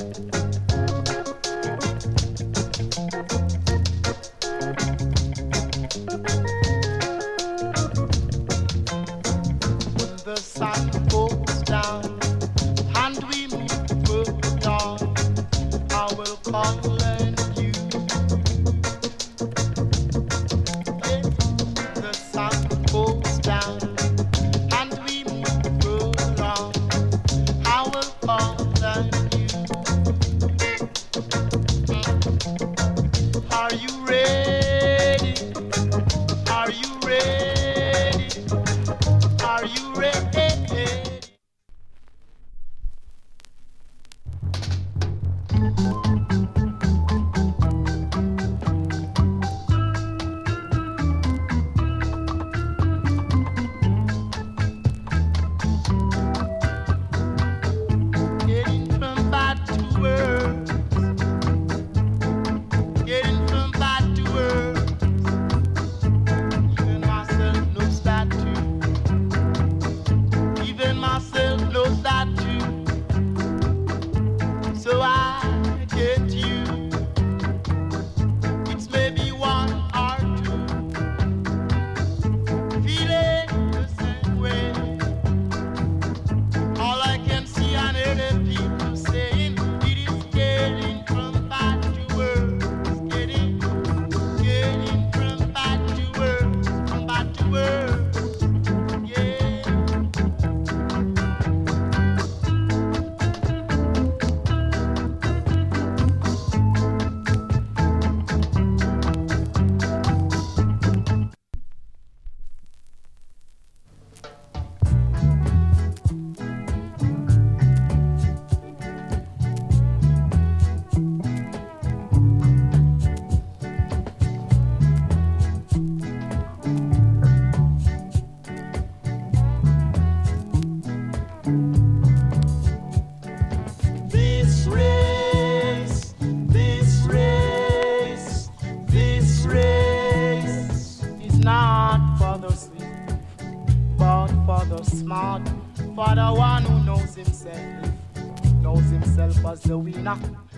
The sun goes down and we move on. I will call on you. The sun goes down and we move on. I will call on you. Are you ready? Are you ready? Are you ready? Getting from bad to worse. Getting from bad to worse. Even myself knows that too. Even myself knows that too. So I get you. It's maybe one or two. Feeling the same way. All I can see and hear the people saying it is getting from bad to worse. Getting from bad to worse. From bad to worse. Yeah. This race is not for the swift, but for the smart, for the one who knows himself as the winner.